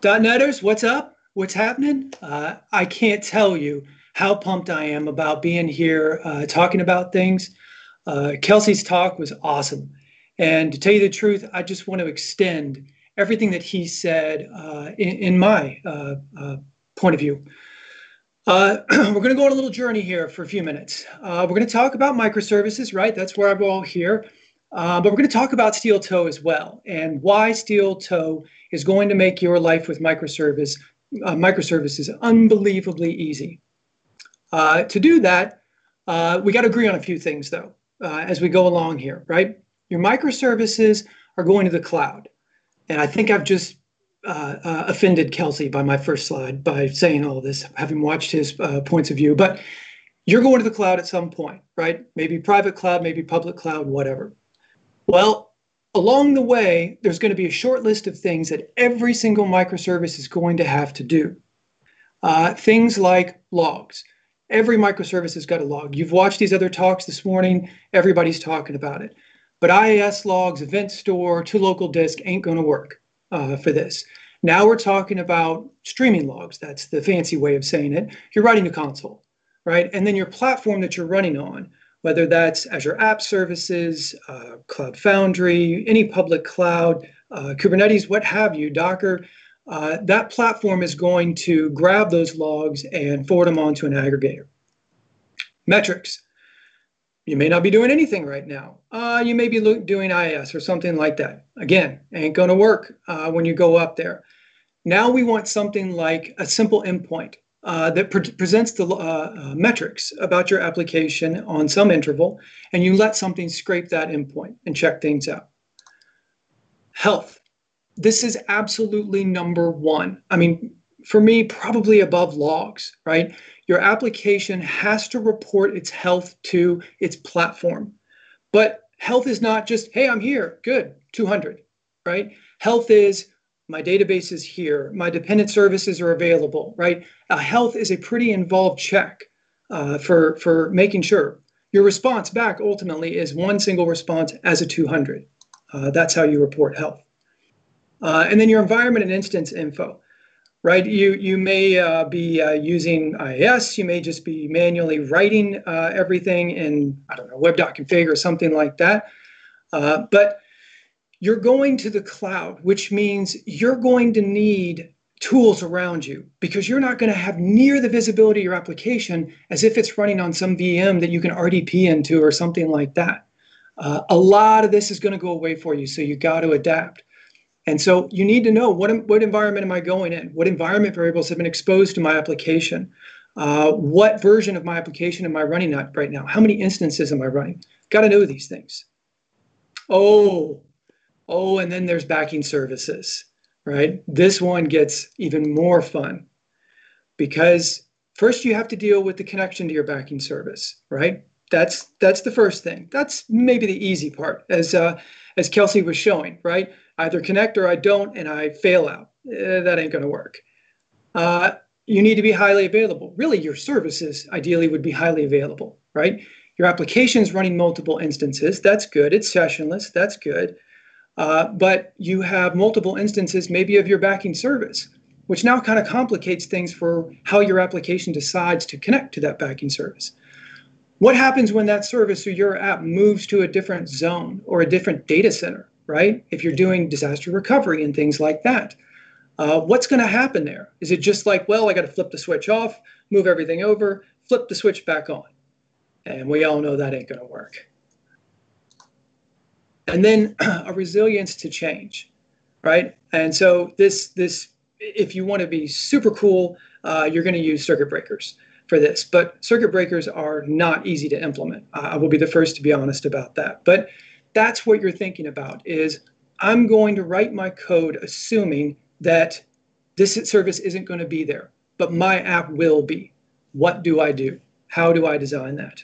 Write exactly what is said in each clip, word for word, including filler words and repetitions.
.netters, what's up? What's happening? Uh, I can't tell you how pumped I am about being here uh, talking about things. Uh, Kelsey's talk was awesome. And to tell you the truth, I just want to extend everything that he said uh, in, in my uh, uh, point of view. Uh, we're going to go on a little journey here for a few minutes. Uh, we're going to talk about microservices, right? That's where I'm all here. Uh, but we're going to talk about Steel Toe as well, and why Steel Toe is going to make your life with microservice, uh, microservices unbelievably easy. Uh, to do that, uh, we got to agree on a few things, though, uh, as we go along here, right? Your microservices are going to the cloud. And I think I've just uh, uh, offended Kelsey by my first slide by saying all this, having watched his uh, points of view. But you're going to the cloud at some point, right? Maybe private cloud, maybe public cloud, whatever. Well, along the way, there's going to be a short list of things that every single microservice is going to have to do. Uh, things like logs. Every microservice has got a log. You've watched these other talks this morning. Everybody's talking about it. But I I S logs, event store, to local disk ain't going to work uh, for this. Now we're talking about streaming logs. That's the fancy way of saying it. You're writing to console, right? And then your platform that you're running on, whether that's Azure App Services, uh, Cloud Foundry, any public cloud, uh, Kubernetes, what have you, Docker, uh, that platform is going to grab those logs and forward them onto an aggregator. Metrics. You may not be doing anything right now. Uh, you may be doing I I S or something like that. Again, ain't going to work uh, when you go up there. Now we want something like a simple endpoint. Uh, that pre presents the uh, uh, metrics about your application on some interval, and you let something scrape that endpoint and check things out. Health. This is absolutely number one. I mean, for me, probably above logs, right? Your application has to report its health to its platform. But health is not just, hey, I'm here, good, two hundred, right? Health is, my database is here. My dependent services are available, right? Uh, health is a pretty involved check uh, for, for making sure. Your response back ultimately is one single response as a two hundred. Uh, that's how you report health. Uh, and then your environment and instance info, right? You, you may uh, be uh, using I I S. You may just be manually writing uh, everything in, I don't know, web.config or something like that. Uh, but you're going to the cloud, which means you're going to need tools around you because you're not going to have near the visibility of your application as if it's running on some V M that you can R D P into or something like that. Uh, a lot of this is going to go away for you, so you got to adapt. And so you need to know what, what environment am I going in? What environment variables have been exposed to my application? Uh, what version of my application am I running at right now? How many instances am I running? Got to know these things. Oh, Oh, and then there's backing services, right? This one gets even more fun because first you have to deal with the connection to your backing service, right? That's that's the first thing. That's maybe the easy part, as uh, as Kelsey was showing, right? Either connect or I don't, and I fail out. Eh, that ain't going to work. Uh, you need to be highly available. Really, your services ideally would be highly available, right? Your application's running multiple instances. That's good. It's sessionless. That's good. Uh, but you have multiple instances maybe of your backing service, which now kind of complicates things for how your application decides to connect to that backing service. What happens when that service or your app moves to a different zone or a different data center, right? If you're doing disaster recovery and things like that, uh, what's going to happen there? Is it just like, well, I got to flip the switch off, move everything over, flip the switch back on? And we all know that ain't going to work. And then a resilience to change, right? And so this, this, if you want to be super cool, uh, you're going to use circuit breakers for this. But circuit breakers are not easy to implement. Uh, I will be the first to be honest about that. But that's what you're thinking about is I'm going to write my code assuming that this service isn't going to be there, but my app will be. What do I do? How do I design that?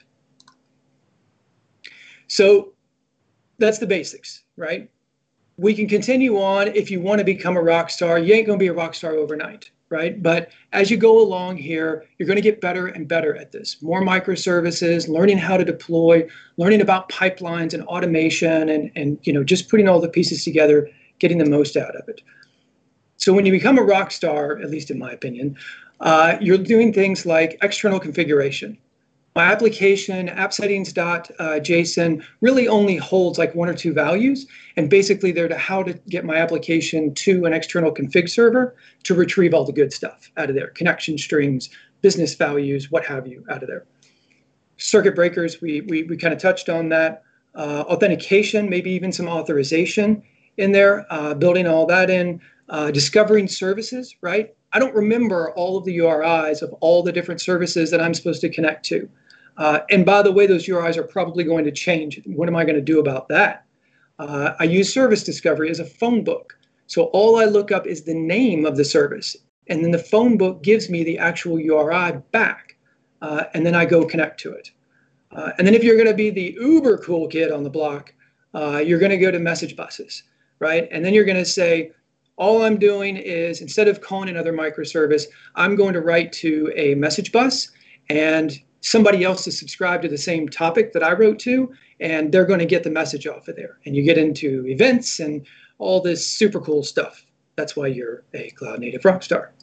So that's the basics, right? We can continue on. If you want to become a rock star, you ain't going to be a rock star overnight, right? But as you go along here, you're going to get better and better at this. More microservices, learning how to deploy, learning about pipelines and automation, and, and you know, just putting all the pieces together, getting the most out of it. So when you become a rock star, at least in my opinion, uh, you're doing things like external configuration. My application, appsettings.json, really only holds like one or two values. And basically they're to how to get my application to an external config server to retrieve all the good stuff out of there. Connection strings, business values, what have you, out of there. Circuit breakers, we, we, we kind of touched on that. Uh, authentication, maybe even some authorization in there, uh, building all that in. Uh, discovering services, right? I don't remember all of the U R Is of all the different services that I'm supposed to connect to. Uh, and by the way, those U R Is are probably going to change. What am I going to do about that? Uh, I use Service Discovery as a phone book. So all I look up is the name of the service. And then the phone book gives me the actual U R I back. Uh, and then I go connect to it. Uh, and then if you're going to be the uber cool kid on the block, uh, you're going to go to message buses, right? And then you're going to say, all I'm doing is, instead of calling another microservice, I'm going to write to a message bus, and somebody else is subscribed to the same topic that I wrote to, and they're going to get the message off of there. And you get into events and all this super cool stuff. That's why you're a cloud native rock star.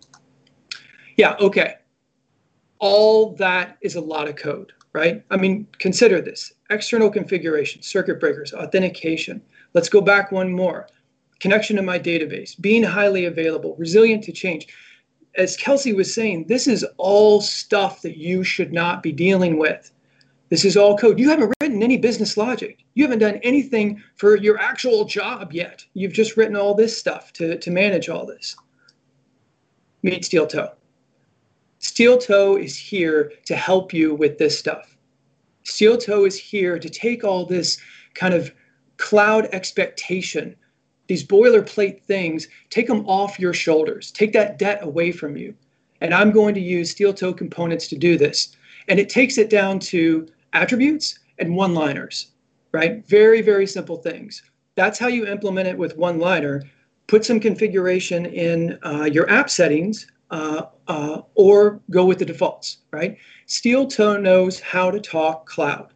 Yeah, okay. All that is a lot of code, right? I mean, consider this. External configuration, circuit breakers, authentication. Let's go back one more. Connection to my database, being highly available, resilient to change. As Kelsey was saying, this is all stuff that you should not be dealing with. This is all code. You haven't written any business logic. You haven't done anything for your actual job yet. You've just written all this stuff to, to manage all this. Meet Steel Toe. Steel Toe is here to help you with this stuff. Steel Toe is here to take all this kind of cloud expectation, these boilerplate things, take them off your shoulders. Take that debt away from you. And I'm going to use Steel Toe components to do this. And it takes it down to attributes and one-liners, right? Very, very simple things. That's how you implement it with one-liner. Put some configuration in uh, your app settings uh, uh, or go with the defaults, right? Steel Toe knows how to talk cloud.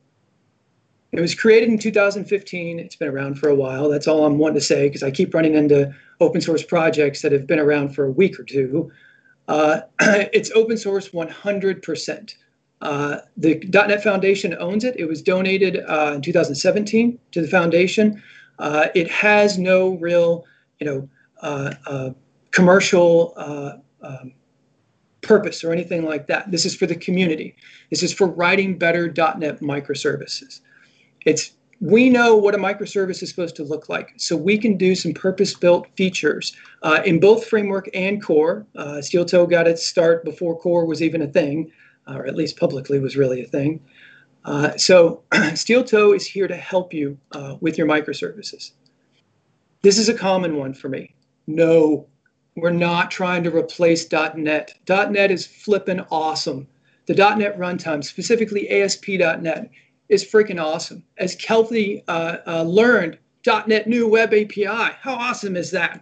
It was created in two thousand fifteen. It's been around for a while. That's all I'm wanting to say, because I keep running into open source projects that have been around for a week or two. Uh, it's open source one hundred percent. Uh, the dot net Foundation owns it. It was donated uh, in two thousand seventeen to the foundation. Uh, it has no real, you know, uh, uh, commercial uh, um, purpose or anything like that. This is for the community. This is for writing better dot net microservices. It's, we know what a microservice is supposed to look like, so we can do some purpose-built features uh, in both framework and core. Uh, Steel Toe got its start before core was even a thing, or at least publicly was really a thing. Uh, so Steel Toe is here to help you uh, with your microservices. This is a common one for me. No, we're not trying to replace dot net. dot net is flippin' awesome. The dot net runtime, specifically A S P dot net, is freaking awesome. As Kelsey uh, uh, learned, dot net new web A P I. How awesome is that?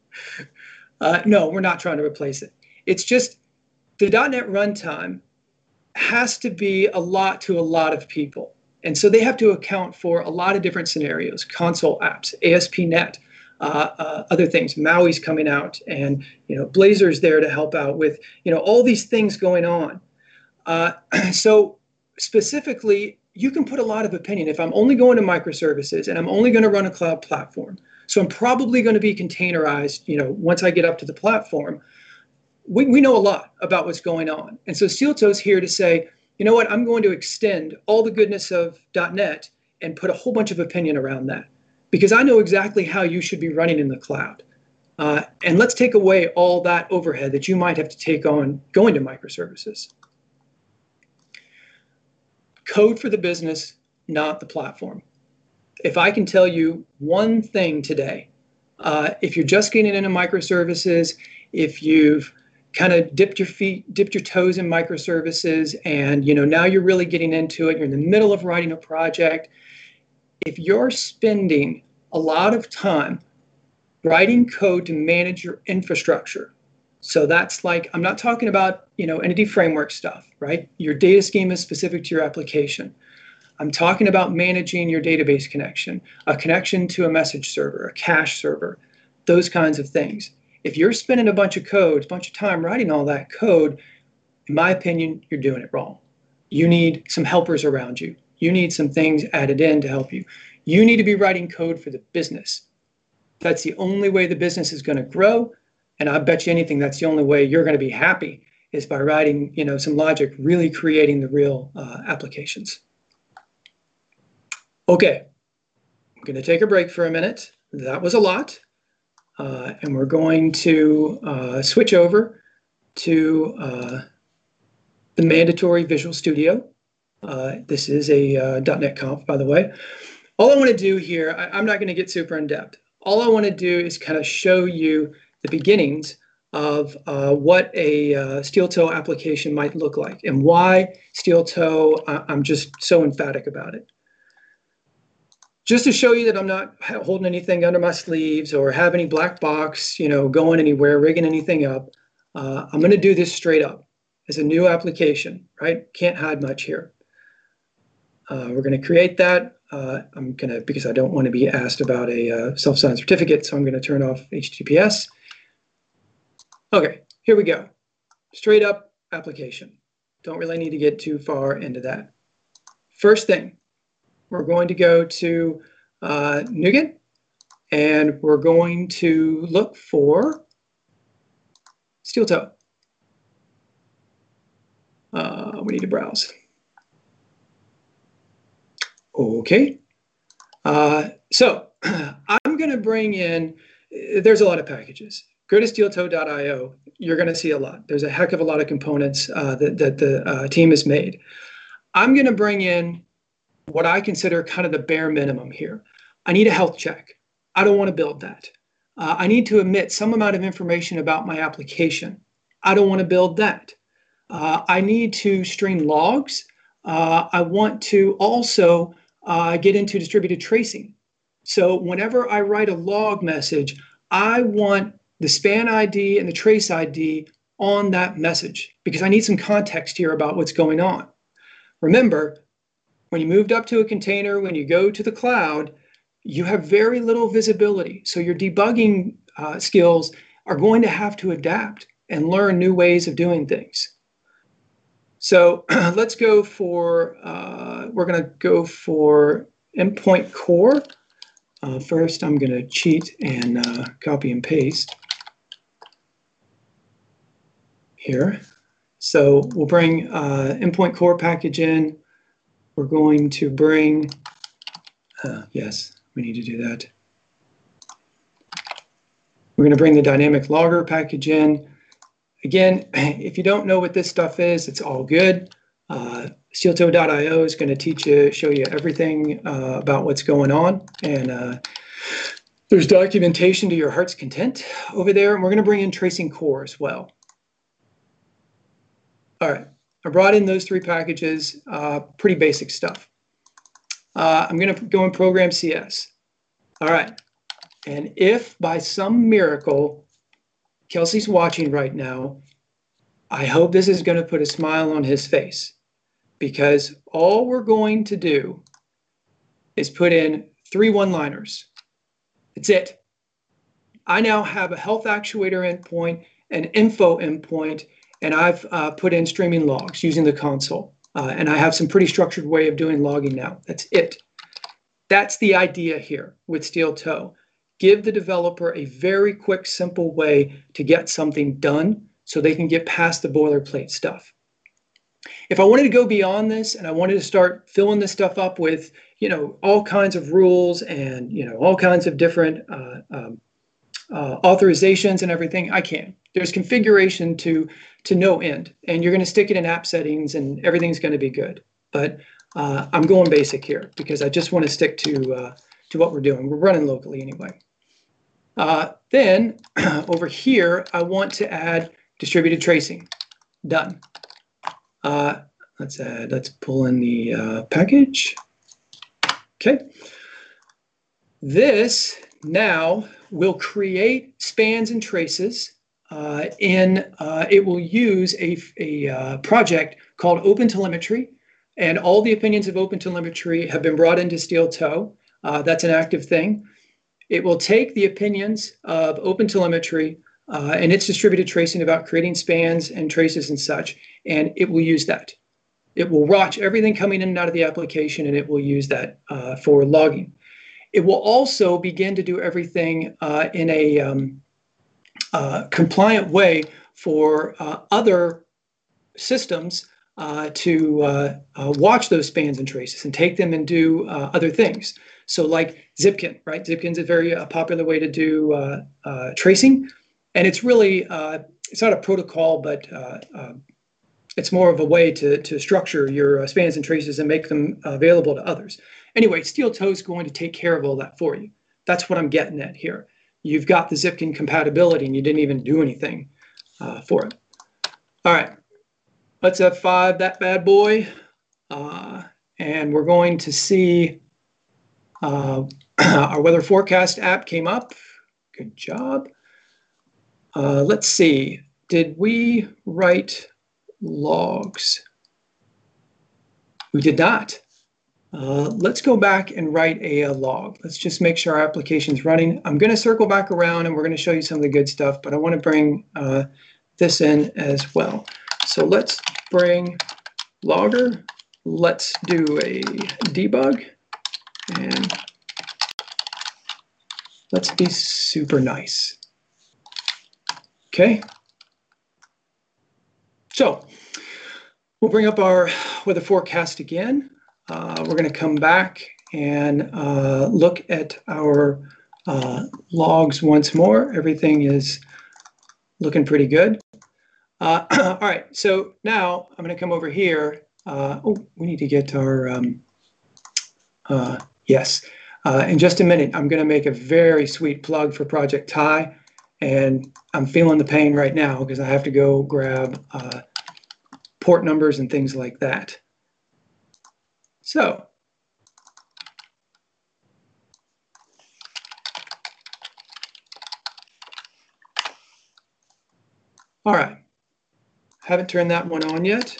uh, no, we're not trying to replace it. It's just the dot net runtime has to be a lot to a lot of people. And so they have to account for a lot of different scenarios, console apps, A S P dot net, uh, uh, other things. Maui's coming out, and you know Blazor's there to help out with you know all these things going on. Uh, so specifically, you can put a lot of opinion. If I'm only going to microservices and I'm only going to run a cloud platform, so I'm probably going to be containerized, you know, once I get up to the platform, we, we know a lot about what's going on. And so Steel Toe's here to say, you know what, I'm going to extend all the goodness of dot net and put a whole bunch of opinion around that, because I know exactly how you should be running in the cloud. Uh, and let's take away all that overhead that you might have to take on going to microservices. Code for the business, not the platform. If I can tell you one thing today, uh, if you're just getting into microservices, if you've kind of dipped your feet, dipped your toes in microservices, and you know now you're really getting into it, you're in the middle of writing a project, if you're spending a lot of time writing code to manage your infrastructure, so that's like, I'm not talking about, you know, entity framework stuff, right? Your data schema is specific to your application. I'm talking about managing your database connection, a connection to a message server, a cache server, those kinds of things. If you're spending a bunch of code, a bunch of time writing all that code, in my opinion, you're doing it wrong. You need some helpers around you. You need some things added in to help you. You need to be writing code for the business. That's the only way the business is going to grow. And I bet you anything, that's the only way you're going to be happy is by writing, you know, some logic, really creating the real uh, applications. Okay, I'm going to take a break for a minute. That was a lot. Uh, and we're going to uh, switch over to uh, the mandatory Visual Studio. Uh, this is a uh, .NET Conf, by the way. All I want to do here, I, I'm not going to get super in depth. All I want to do is kind of show you the beginnings of uh, what a uh, steel toe application might look like and why steel toe, I, I'm just so emphatic about it. Just to show you that I'm not holding anything under my sleeves or have any black box, you know, going anywhere, rigging anything up. Uh, I'm going to do this straight up as a new application, right? Can't hide much here. Uh, we're going to create that. Uh, I'm going to, because I don't want to be asked about a uh, self-signed certificate, so I'm going to turn off H T T P S. Okay, here we go. Straight up application. Don't really need to get too far into that. First thing, we're going to go to uh, NuGet, and we're going to look for steel toe. Uh, we need to browse. Okay. Uh, so I'm going to bring in, there's a lot of packages. Go to steel toe dot i o. You're going to see a lot. There's a heck of a lot of components uh, that, that the uh, team has made. I'm going to bring in what I consider kind of the bare minimum here. I need a health check. I don't want to build that. Uh, I need to emit some amount of information about my application. I don't want to build that. Uh, I need to stream logs. Uh, I want to also uh, get into distributed tracing. So whenever I write a log message, I want the span I D and the trace I D on that message because I need some context here about what's going on. Remember, when you moved up to a container, when you go to the cloud, you have very little visibility. So your debugging uh, skills are going to have to adapt and learn new ways of doing things. So let's go for, uh, we're going to go for endpoint core. Uh, first, I'm going to cheat and uh, copy and paste here. So we'll bring uh, endpoint core package in. We're going to bring, uh, yes, we need to do that. We're going to bring the dynamic logger package in. Again, if you don't know what this stuff is, it's all good. Uh, steel toe dot i o is going to teach you, show you everything uh, about what's going on. And uh, there's documentation to your heart's content over there. And we're going to bring in tracing core as well. All right. I brought in those three packages, uh, pretty basic stuff. Uh, I'm going to go in Program C S. All right. And if by some miracle, Kelsey's watching right now, I hope this is going to put a smile on his face because all we're going to do is put in three one-liners. That's it. I now have a health actuator endpoint, an info endpoint, and I've uh, put in streaming logs using the console. Uh, and I have some pretty structured way of doing logging now. That's it. That's the idea here with steel toe. Give the developer a very quick, simple way to get something done so they can get past the boilerplate stuff. If I wanted to go beyond this and I wanted to start filling this stuff up with, you know, all kinds of rules and, you know, all kinds of different uh, um, uh, authorizations and everything, I can. There's configuration to, to no end, and you're going to stick it in app settings and everything's going to be good. But uh, I'm going basic here because I just want to stick to, uh, to what we're doing. We're running locally anyway. Uh, then over here, I want to add distributed tracing. Done. Uh, let's add, let's pull in the uh, package. Okay. This now will create spans and traces uh, in, uh, it will use a, a uh, project called OpenTelemetry, and all the opinions of OpenTelemetry have been brought into steel toe. Uh, that's an active thing. It will take the opinions of OpenTelemetry, uh, and it's distributed tracing about creating spans and traces and such, and it will use that. It will watch everything coming in and out of the application, and it will use that uh, for logging. It will also begin to do everything uh, in a um, uh, compliant way for uh, other systems uh, to uh, uh, watch those spans and traces and take them and do uh, other things. So like Zipkin, right? Zipkin's a very uh, popular way to do uh, uh, tracing. And it's really, uh, it's not a protocol, but uh, uh, it's more of a way to, to structure your uh, spans and traces and make them available to others. Anyway, Steel Toe is going to take care of all that for you. That's what I'm getting at here. You've got the Zipkin compatibility and you didn't even do anything uh, for it. All right, let's F five that bad boy. Uh, and we're going to see uh, our weather forecast app came up. Good job. Uh, let's see, did we write logs? We did not. Uh, let's go back and write a, a log. Let's just make sure our application's running. I'm going to circle back around and we're going to show you some of the good stuff, but I want to bring uh, this in as well. So let's bring logger. Let's do a debug and let's be super nice. Okay. So we'll bring up our weather forecast again. Uh, we're going to come back and uh, look at our uh, logs once more. Everything is looking pretty good. Uh, all right, so now I'm going to come over here. Uh, oh, we need to get our, um, uh, yes. Uh, in just a minute, I'm going to make a very sweet plug for Project Ty. And I'm feeling the pain right now because I have to go grab uh, port numbers and things like that. So, all right, haven't turned that one on yet.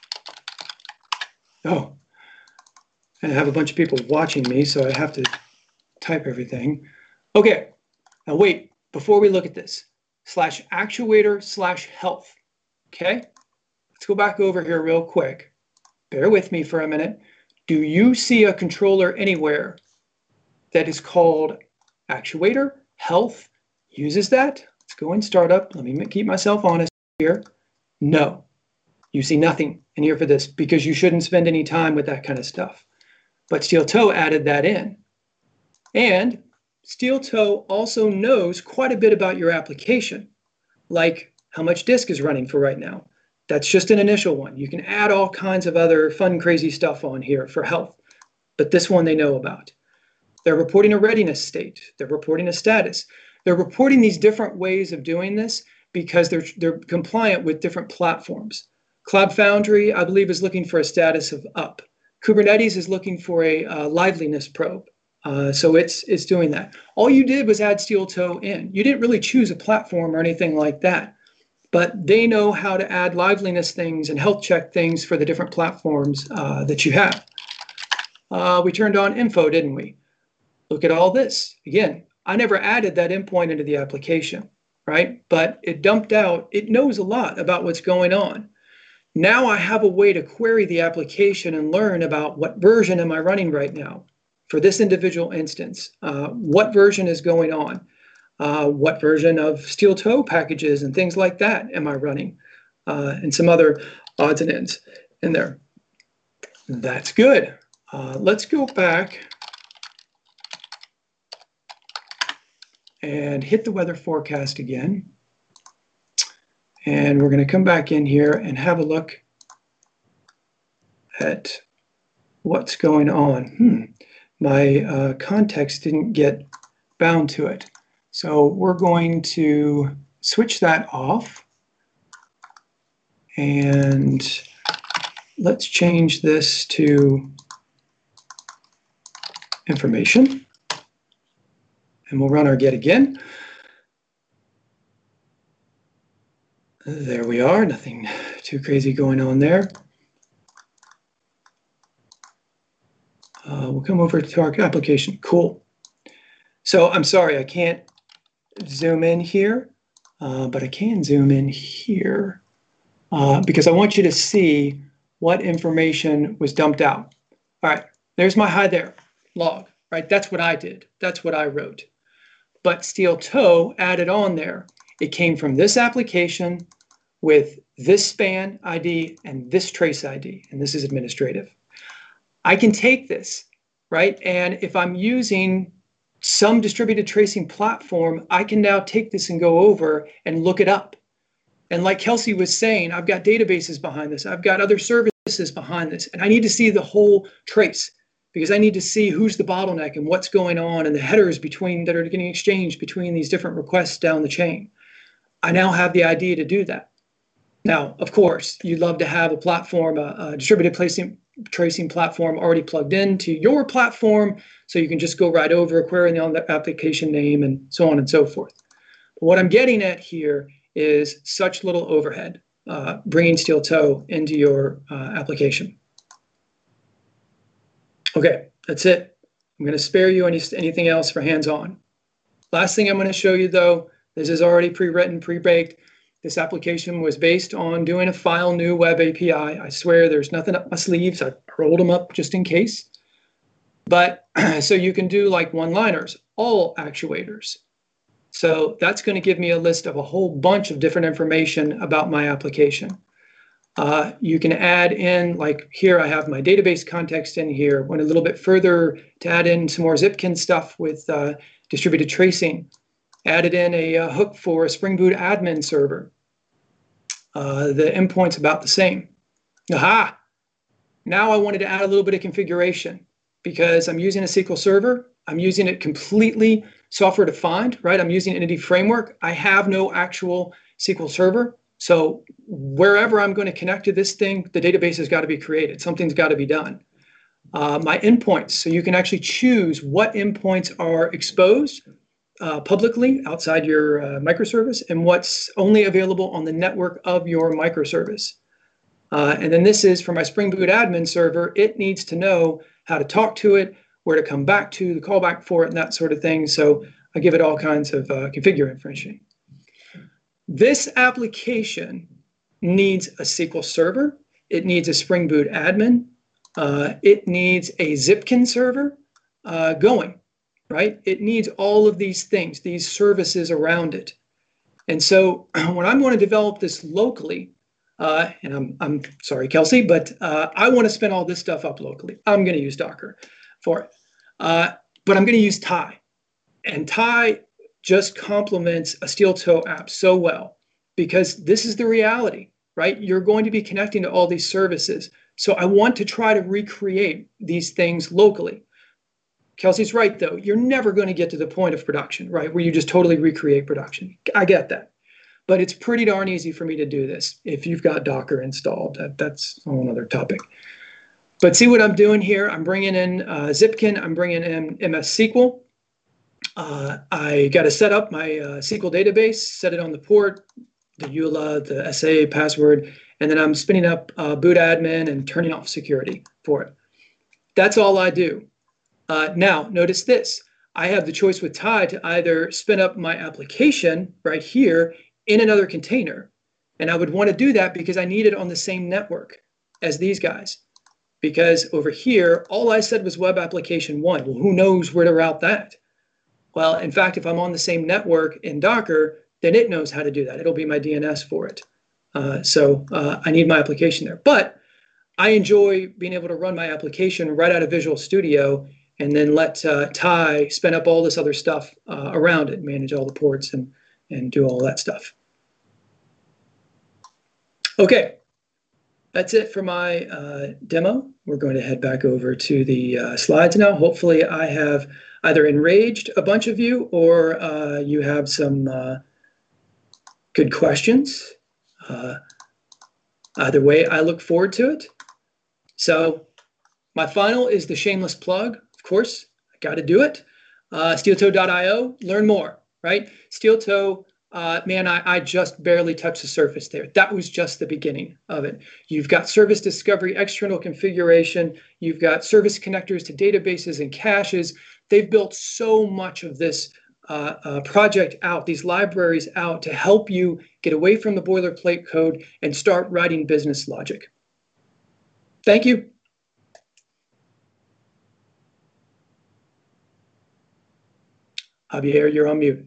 Oh, and I have a bunch of people watching me, so I have to type everything. Okay, now wait, before we look at this, slash actuator slash health, okay? Let's go back over here real quick. Bear with me for a minute. Do you see a controller anywhere that is called actuator? Health uses that? Let's go in startup. Let me keep myself honest here. No, you see nothing in here for this because you shouldn't spend any time with that kind of stuff. But Steel Toe added that in. And Steel Toe also knows quite a bit about your application, like how much disk is running for right now. That's just an initial one. You can add all kinds of other fun, crazy stuff on here for health, but this one they know about. They're reporting a readiness state. They're reporting a status. They're reporting these different ways of doing this because they're, they're compliant with different platforms. Cloud Foundry, I believe, is looking for a status of up. Kubernetes is looking for a uh, liveliness probe. Uh, so it's, it's doing that. All you did was add Steel Toe in. You didn't really choose a platform or anything like that. But they know how to add liveliness things and health check things for the different platforms uh, that you have. Uh, we turned on info, didn't we? Look at all this. Again, I never added that endpoint into the application, right? But it dumped out, it knows a lot about what's going on. Now I have a way to query the application and learn about what version am I running right now for this individual instance. Uh, what version is going on? Uh, what version of Steel Toe packages and things like that am I running? Uh, and some other odds and ends in there. That's good. Uh, let's go back and hit the weather forecast again. And we're going to come back in here and have a look at what's going on. Hmm. My uh, context didn't get bound to it. So we're going to switch that off. And let's change this to information. And we'll run our get again. There we are, nothing too crazy going on there. Uh, we'll come over to our application. Cool. So I'm sorry, I can't zoom in here. uh, but I can zoom in here uh, because I want you to see what information was dumped out. All right, there's my hi there log, right? That's what I did. That's what I wrote. But Steel Toe added on there. It came from this application with this span I D and this trace I D, and this is administrative. I can take this, right? And if I'm using some distributed tracing platform, I can now take this and go over and look it up. And like Kelsey was saying, I've got databases behind this. I've got other services behind this, and I need to see the whole trace because I need to see who's the bottleneck and what's going on and the headers between that are getting exchanged between these different requests down the chain. I now have the idea to do that. Now, of course, you'd love to have a platform, a, a distributed tracing, tracing platform already plugged into your platform so you can just go right over, query on the application name and so on and so forth. But what I'm getting at here is such little overhead, uh, bringing Steel Toe into your uh, application. Okay, that's it. I'm going to spare you any, anything else for hands-on. Last thing I'm going to show you, though, this is already pre-written, pre-baked. This application was based on doing a file new web A P I. I swear there's nothing up my sleeves. I rolled them up just in case. But so you can do like one-liners, all actuators. So that's going to give me a list of a whole bunch of different information about my application. Uh, you can add in, like here I have my database context in here. Went a little bit further to add in some more Zipkin stuff with uh, distributed tracing. Added in a, a hook for a Spring Boot admin server. Uh, the endpoint's about the same. Aha! Now I wanted to add a little bit of configuration because I'm using a S Q L Server. I'm using it completely software defined, right? I'm using Entity Framework. I have no actual S Q L Server. So wherever I'm going to connect to this thing, the database has got to be created. Something's got to be done. Uh, my endpoints, so you can actually choose what endpoints are exposed uh, publicly outside your uh, microservice and what's only available on the network of your microservice. Uh, and then this is for my Spring Boot admin server. It needs to know how to talk to it, where to come back to, the callback for it, and that sort of thing. So I give it all kinds of uh, configure information. This application needs a S Q L Server. It needs a Spring Boot admin. Uh, it needs a Zipkin server uh, going, right? It needs all of these things, these services around it. And so when I'm going to develop this locally, uh, and I'm, I'm sorry, Kelsey, but uh, I want to spin all this stuff up locally. I'm going to use Docker for it. Uh, but I'm going to use Tye. And Tye just complements a Steel Toe app so well because this is the reality, right? You're going to be connecting to all these services. So I want to try to recreate these things locally. Kelsey's right, though. You're never going to get to the point of production, right, where you just totally recreate production. I get that. But it's pretty darn easy for me to do this if you've got Docker installed. That, that's a whole other topic. But see what I'm doing here? I'm bringing in uh, Zipkin. I'm bringing in M S S Q L. Uh, I got to set up my uh, S Q L database, set it on the port, the E U L A, the S A password, and then I'm spinning up uh, boot admin and turning off security for it. That's all I do. Uh, now, notice this. I have the choice with Tye to either spin up my application right here in another container, and I would want to do that because I need it on the same network as these guys. Because over here, all I said was web application one. Well, who knows where to route that? Well, in fact, if I'm on the same network in Docker, then it knows how to do that. It'll be my D N S for it. Uh, so uh, I need my application there. But I enjoy being able to run my application right out of Visual Studio and then let uh, Tye spin up all this other stuff uh, around it, manage all the ports and, and do all that stuff. Okay, that's it for my uh, demo. We're going to head back over to the uh, slides now. Hopefully I have either enraged a bunch of you or uh, you have some uh, good questions. Uh, either way, I look forward to it. So my final is the shameless plug. Of course, I got to do it. Uh, steel toe dot i o, learn more, right? Steel Toe, uh, man, I, I just barely touched the surface there. That was just the beginning of it. You've got service discovery, external configuration. You've got service connectors to databases and caches. They've built so much of this uh, uh, project out, these libraries out to help you get away from the boilerplate code and start writing business logic. Thank you. Javier, you're on mute.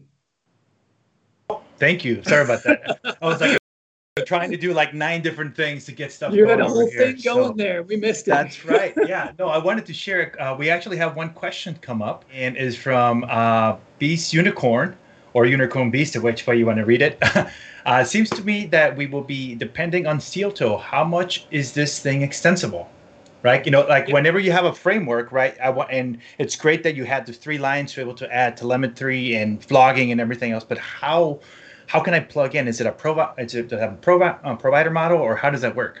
Thank you. Sorry about that. I was like trying to do like nine different things to get stuff you going had a over whole here. thing going So there. We missed it. That's right. Yeah. No, I wanted to share. Uh, we actually have one question come up, and is from uh, Beast Unicorn, or Unicorn Beast, which way you want to read it. uh, it seems to me that we will be depending on steel toe. How much is this thing extensible? Right. You know, like Yep. whenever you have a framework, right? I want, and it's great that you had the three lines to be able to add telemetry and flogging and everything else. But how how can I plug in? Is it a provi- Is it a provi- uh, provider model, or how does that work?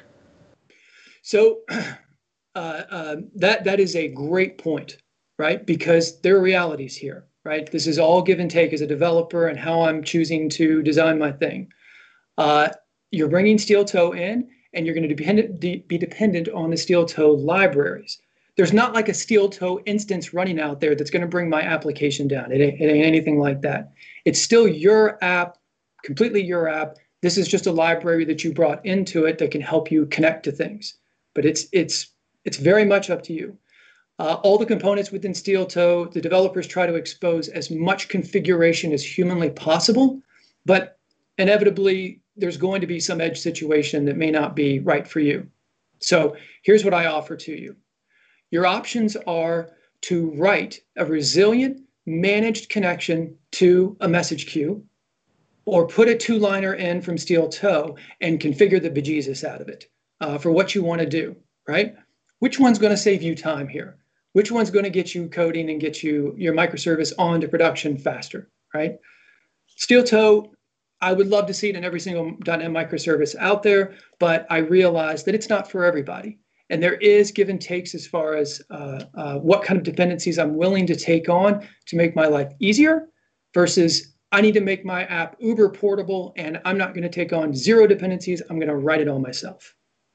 So uh, uh, that that is a great point, right? Because there are realities here, right? This is all give and take as a developer and how I'm choosing to design my thing. Uh, you're bringing steel toe in, and you're going to depend, de- be dependent on the steel toe libraries. There's not like a steel toe instance running out there that's going to bring my application down. It ain't, it ain't anything like that. It's still your app, completely your app. This is just a library that you brought into it that can help you connect to things. But it's it's it's very much up to you. Uh, all the components within steel toe, the developers try to expose as much configuration as humanly possible, but inevitably there's going to be some edge situation that may not be right for you. So here's what I offer to you. Your options are to write a resilient managed connection to a message queue, or put a two-liner in from steel toe and configure the bejesus out of it uh, for what you want to do, right? Which one's going to save you time here? Which one's going to get you coding and get you your microservice onto production faster, right? Steel toe, I would love to see it in every single .dot net microservice out there, but I realize that it's not for everybody. And there is give and takes as far as uh, uh, what kind of dependencies I'm willing to take on to make my life easier versus I need to make my app uber portable and I'm not going to take on zero dependencies. I'm going to write it all myself.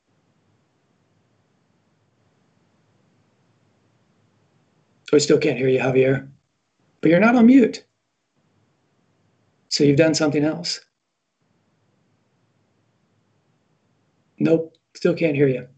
So I still can't hear you, Javier, but you're not on mute. So you've done something else. Nope, still can't hear you.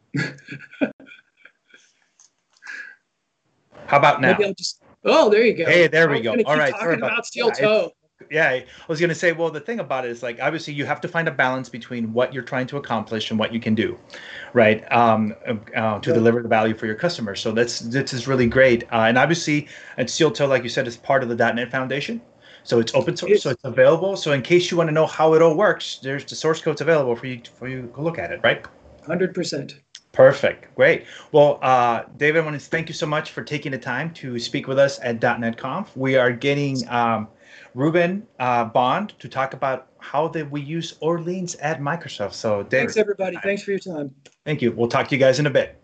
How about now? Maybe I'll just, oh, there you go. Hey, there we I'm go. gonna All keep right, sorry talking about about steel yeah, toe. Yeah, I was going to say, well, the thing about it is like, obviously you have to find a balance between what you're trying to accomplish and what you can do, right? Um, uh, to Right. deliver the value for your customers. So that's, this is really great. Uh, and obviously, and steel toe, like you said, is part of the .dot net Foundation. So it's open source, It so is. it's available. So in case you want to know how it all works, there's the source code's available for you, for you to look at it, right? one hundred percent. Perfect. Great. Well, uh, David, I want to thank you so much for taking the time to speak with us at .dot net Conf. We are getting um, Ruben uh, Bond to talk about how that we use Orleans at Microsoft. So, David, Thanks, everybody. Thanks for your time. thank you. We'll talk to you guys in a bit.